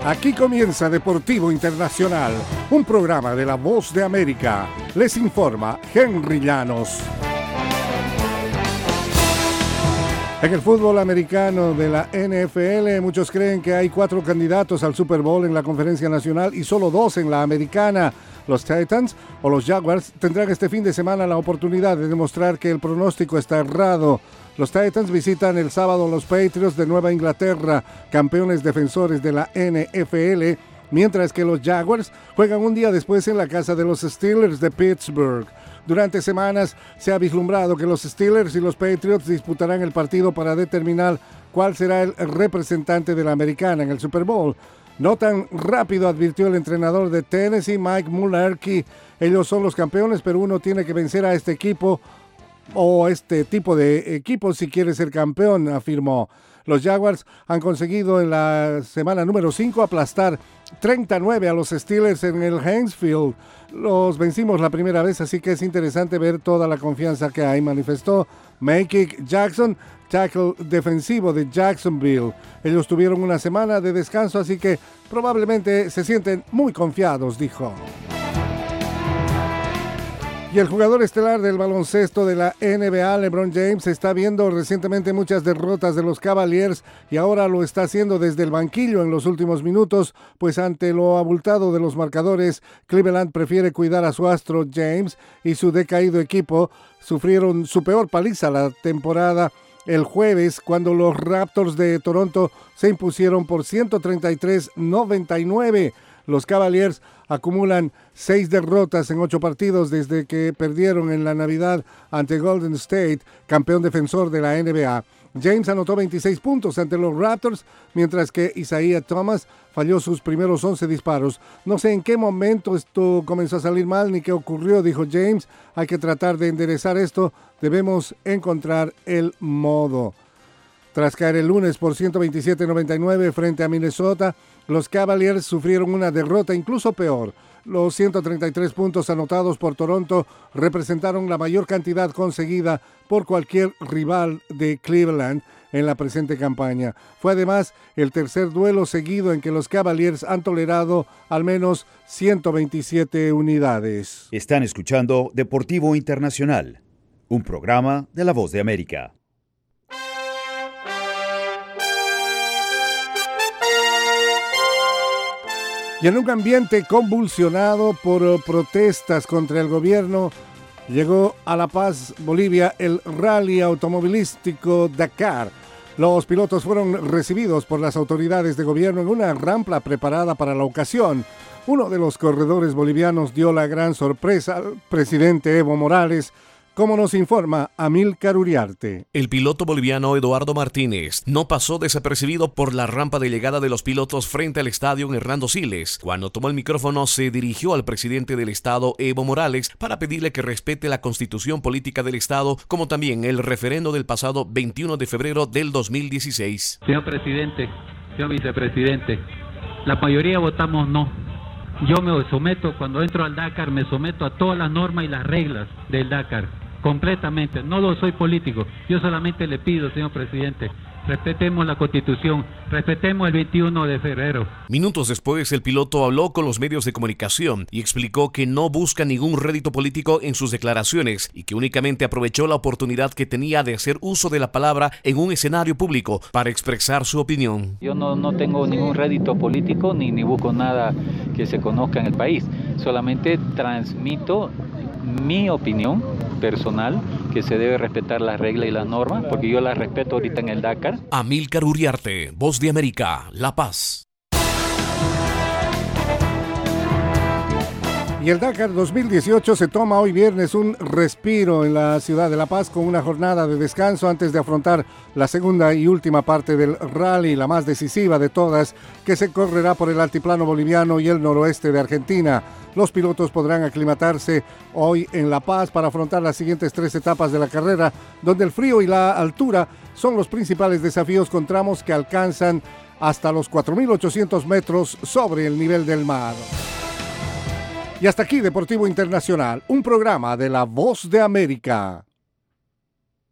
Aquí comienza Deportivo Internacional, un programa de La Voz de América. Les informa Henry Llanos. En el fútbol americano de la NFL, muchos creen que hay 4 candidatos al Super Bowl en la Conferencia Nacional y solo 2 en la Americana. Los Titans o los Jaguars tendrán este fin de semana la oportunidad de demostrar que el pronóstico está errado. Los Titans visitan el sábado a los Patriots de Nueva Inglaterra, campeones defensores de la NFL, mientras que los Jaguars juegan un día después en la casa de los Steelers de Pittsburgh. Durante semanas se ha vislumbrado que los Steelers y los Patriots disputarán el partido para determinar cuál será el representante de la Americana en el Super Bowl. No tan rápido, advirtió el entrenador de Tennessee, Mike Mularkey. Ellos son los campeones, pero uno tiene que vencer a este equipo o este tipo de equipo si quiere ser campeón, afirmó. Los Jaguars han conseguido en la semana número 5 aplastar 39 a los Steelers en el Heinz Field. Los vencimos la primera vez, así que es interesante ver toda la confianza que hay, manifestó Mekhi Jackson, tackle defensivo de Jacksonville. Ellos tuvieron una semana de descanso, así que probablemente se sienten muy confiados, dijo. Y el jugador estelar del baloncesto de la NBA, LeBron James, está viendo recientemente muchas derrotas de los Cavaliers y ahora lo está haciendo desde el banquillo en los últimos minutos, pues ante lo abultado de los marcadores, Cleveland prefiere cuidar a su astro James y su decaído equipo sufrieron su peor paliza la temporada el jueves cuando los Raptors de Toronto se impusieron por 133-99. Los Cavaliers acumulan 6 derrotas en 8 partidos desde que perdieron en la Navidad ante Golden State, campeón defensor de la NBA. James anotó 26 puntos ante los Raptors, mientras que Isaiah Thomas falló sus primeros 11 disparos. No sé en qué momento esto comenzó a salir mal ni qué ocurrió, dijo James. Hay que tratar de enderezar esto, debemos encontrar el modo. Tras caer el lunes por 127-99 frente a Minnesota, los Cavaliers sufrieron una derrota incluso peor. Los 133 puntos anotados por Toronto representaron la mayor cantidad conseguida por cualquier rival de Cleveland en la presente campaña. Fue además el tercer duelo seguido en que los Cavaliers han tolerado al menos 127 unidades. Están escuchando Deportivo Internacional, un programa de La Voz de América. Y en un ambiente convulsionado por protestas contra el gobierno, llegó a La Paz, Bolivia, el rally automovilístico Dakar. Los pilotos fueron recibidos por las autoridades de gobierno en una rampa preparada para la ocasión. Uno de los corredores bolivianos dio la gran sorpresa al presidente Evo Morales, como nos informa Amílcar Uriarte. El piloto boliviano Eduardo Martínez no pasó desapercibido por la rampa de llegada de los pilotos frente al estadio Hernando Siles. Cuando tomó el micrófono, se dirigió al presidente del estado, Evo Morales, para pedirle que respete la constitución política del estado, como también el referendo del pasado 21 de febrero del 2016. Señor presidente, señor vicepresidente, la mayoría votamos no. Yo me someto, cuando entro al Dakar, me someto a todas las normas y las reglas del Dakar. Completamente, no lo soy político. Yo solamente le pido, señor presidente, respetemos la Constitución, respetemos el 21 de febrero. Minutos después, el piloto habló con los medios de comunicación y explicó que no busca ningún rédito político en sus declaraciones y que únicamente aprovechó la oportunidad que tenía de hacer uso de la palabra en un escenario público para expresar su opinión. Yo no tengo ningún rédito político ni busco nada que se conozca en el país. Solamente transmito mi opinión personal, que se debe respetar las reglas y las normas, porque yo las respeto ahorita en el Dakar. Amílcar Uriarte, Voz de América, La Paz. Y el Dakar 2018 se toma hoy viernes un respiro en la ciudad de La Paz con una jornada de descanso antes de afrontar la segunda y última parte del rally, la más decisiva de todas, que se correrá por el altiplano boliviano y el noroeste de Argentina. Los pilotos podrán aclimatarse hoy en La Paz para afrontar las siguientes 3 etapas de la carrera, donde el frío y la altura son los principales desafíos con tramos que alcanzan hasta los 4.800 metros sobre el nivel del mar. Y hasta aquí Deportivo Internacional, un programa de La Voz de América.